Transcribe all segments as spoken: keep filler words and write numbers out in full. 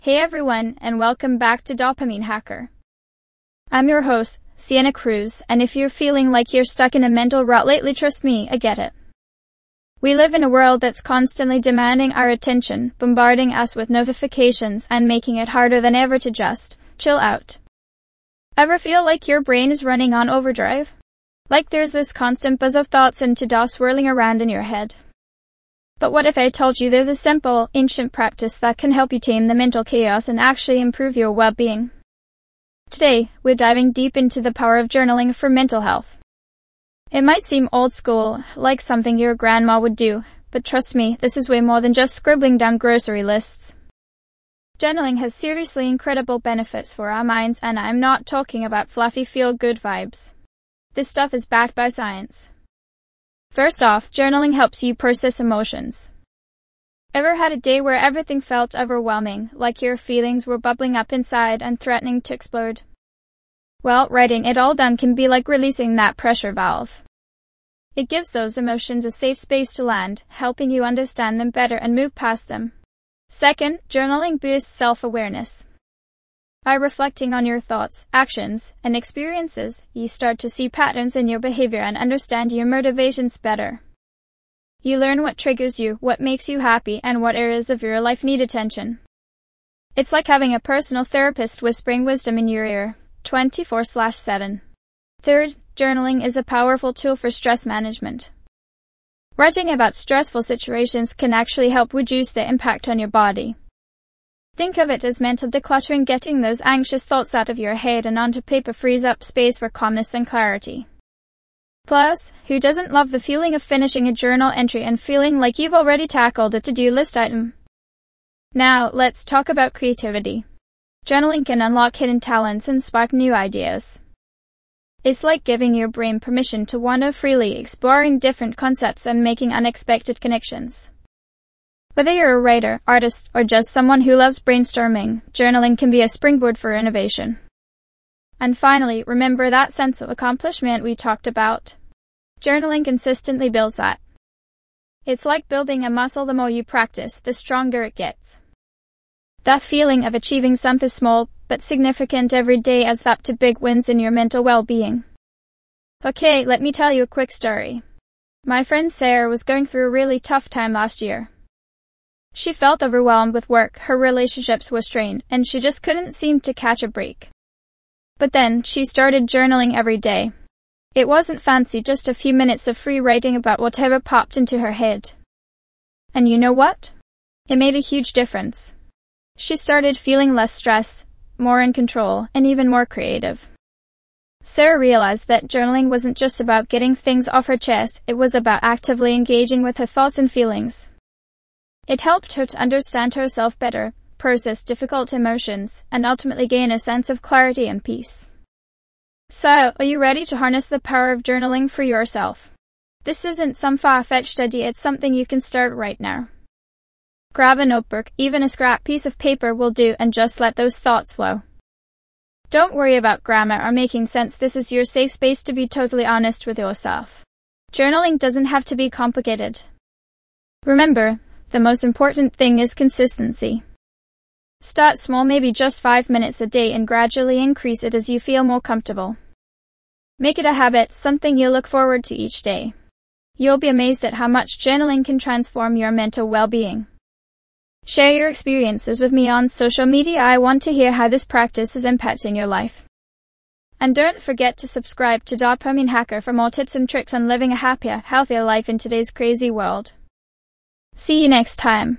Hey everyone, and welcome back to Dopamine Hacker. I'm your host, Sienna Cruz, and if you're feeling like you're stuck in a mental rut lately, trust me, I get it. We live in a world that's constantly demanding our attention, bombarding us with notifications and making it harder than ever to just chill out. Ever feel like your brain is running on overdrive? Like there's this constant buzz of thoughts and to-dos swirling around in your head? But what if I told you there's a simple, ancient practice that can help you tame the mental chaos and actually improve your well-being? Today, we're diving deep into the power of journaling for mental health. It might seem old school, like something your grandma would do, but trust me, this is way more than just scribbling down grocery lists. Journaling has seriously incredible benefits for our minds, and I'm not talking about fluffy feel-good vibes. This stuff is backed by science. First off, journaling helps you process emotions. Ever had a day where everything felt overwhelming, like your feelings were bubbling up inside and threatening to explode? Well, writing it all down can be like releasing that pressure valve. It gives those emotions a safe space to land, helping you understand them better and move past them. Second, journaling boosts self-awareness. By reflecting on your thoughts, actions, and experiences, you start to see patterns in your behavior and understand your motivations better. You learn what triggers you, what makes you happy, and what areas of your life need attention. It's like having a personal therapist whispering wisdom in your ear, twenty-four seven. Third, journaling is a powerful tool for stress management. Writing about stressful situations can actually help reduce the impact on your body. Think of it as mental decluttering. Getting those anxious thoughts out of your head and onto paper frees up space for calmness and clarity. Plus, who doesn't love the feeling of finishing a journal entry and feeling like you've already tackled a to-do list item? Now, let's talk about creativity. Journaling can unlock hidden talents and spark new ideas. It's like giving your brain permission to wander freely, exploring different concepts and making unexpected connections. Whether you're a writer, artist, or just someone who loves brainstorming, journaling can be a springboard for innovation. And finally, remember that sense of accomplishment we talked about? Journaling consistently builds that. It's like building a muscle. The more you practice, the stronger it gets. That feeling of achieving something small but significant every day adds up to big wins in your mental well-being. Okay, let me tell you a quick story. My friend Sarah was going through a really tough time last year. She felt overwhelmed with work, her relationships were strained, and she just couldn't seem to catch a break. But then, she started journaling every day. It wasn't fancy, just a few minutes of free writing about whatever popped into her head. And you know what? It made a huge difference. She started feeling less stress, more in control, and even more creative. Sarah realized that journaling wasn't just about getting things off her chest, it was about actively engaging with her thoughts and feelings. It helped her to understand herself better, process difficult emotions, and ultimately gain a sense of clarity and peace. So, are you ready to harness the power of journaling for yourself? This isn't some far-fetched idea, it's something you can start right now. Grab a notebook, even a scrap piece of paper will do, and just let those thoughts flow. Don't worry about grammar or making sense, this is your safe space to be totally honest with yourself. Journaling doesn't have to be complicated. Remember, the most important thing is consistency. Start small, maybe just five minutes a day, and gradually increase it as you feel more comfortable. Make it a habit, something you look forward to each day. You'll be amazed at how much journaling can transform your mental well-being. Share your experiences with me on social media. I want to hear how this practice is impacting your life. And don't forget to subscribe to Dopamine Hacker for more tips and tricks on living a happier, healthier life in today's crazy world. See you next time.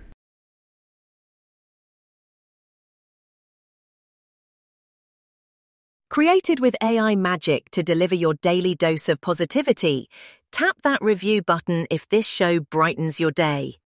Created with A I magic to deliver your daily dose of positivity, tap that review button if this show brightens your day.